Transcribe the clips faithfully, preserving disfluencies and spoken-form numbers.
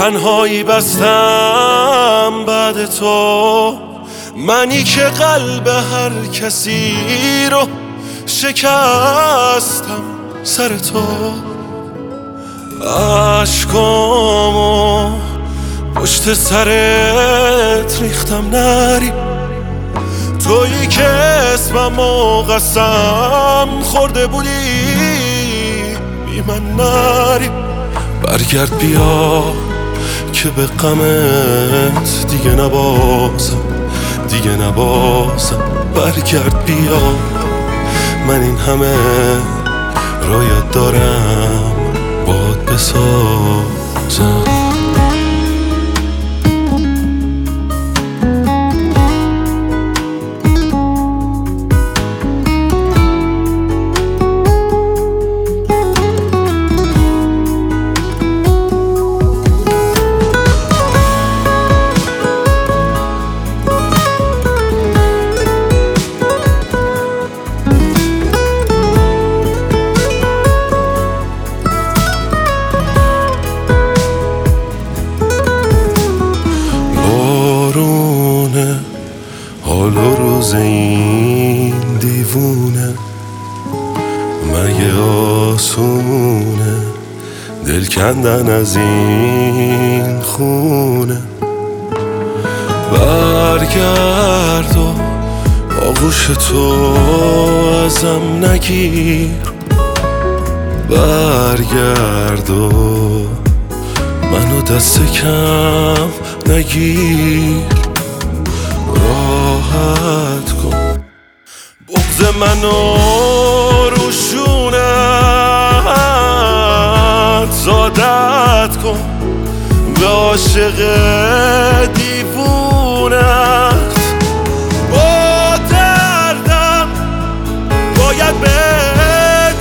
تنهایی بستم بعد تو، منی که قلب هر کسی رو شکستم سر تو. عشقامو پشت سرت ریختم نری، تویی که اسممو قسم خورده بودی بی من نری. برگرد بیا که به غمت دیگه نبازم، دیگه نبازم. برگرد بیا، من این همه رویت دارم باهات بسازم. حال و روز این دیوونه مگه آسونه، دل کندن از این خونه. برگرد و آغوش تو ازم نگیر، برگرد و منو دست کم نگیر. راحت کن بغض منو روشونت زادت کن، به عاشق دیوونت. با دردم باید بهت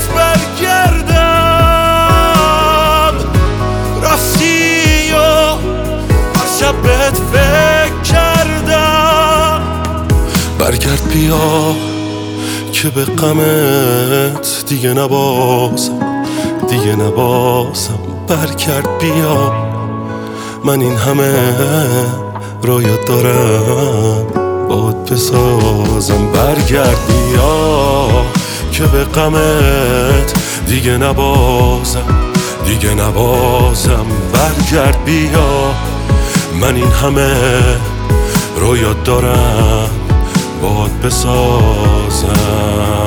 برگردم، راستی و هر شب بهت فکر کردم. برگرد بیا که به غمت دیگه نبازم، دیگه نبازم. برگرد بیا، من این همه رویت دارم باهات بسازم. برگرد بیا که به غمت دیگه نبازم، دیگه نبازم. برگرد بیا، من این همه رویت دارم باهات بسازم.